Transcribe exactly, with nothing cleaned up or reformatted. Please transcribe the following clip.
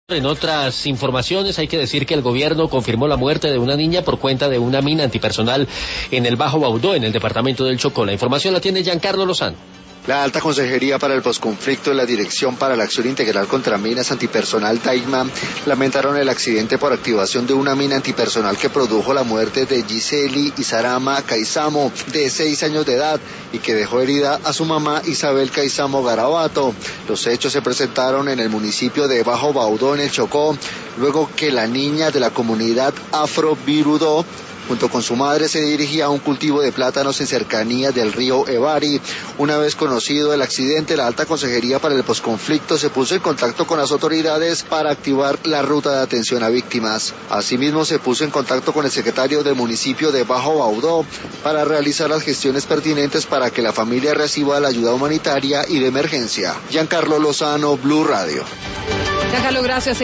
En otras informaciones hay que decir que el gobierno confirmó la muerte de una niña por cuenta de una mina antipersonal en el Bajo Baudó, en el departamento del Chocó. La información la tiene Giancarlo Lozano. La Alta Consejería para el Posconflicto y la Dirección para la Acción Integral contra Minas Antipersonal DAICMA lamentaron el accidente por activación de una mina antipersonal que produjo la muerte de Giseli Izarama Caizamo, de seis años de edad, y que dejó herida a su mamá Isabel Caizamo Garabato. Los hechos se presentaron en el municipio de Bajo Baudó, en el Chocó, luego que la niña de la comunidad Afro Birudó, junto con su madre, se dirigía a un cultivo de plátanos en cercanías del río Evari. Una vez conocido el accidente, la Alta Consejería para el Posconflicto se puso en contacto con las autoridades para activar la ruta de atención a víctimas. Asimismo, se puso en contacto con el secretario del municipio de Bajo Baudó para realizar las gestiones pertinentes para que la familia reciba la ayuda humanitaria y de emergencia. Giancarlo Lozano, Blue Radio. Giancarlo, gracias.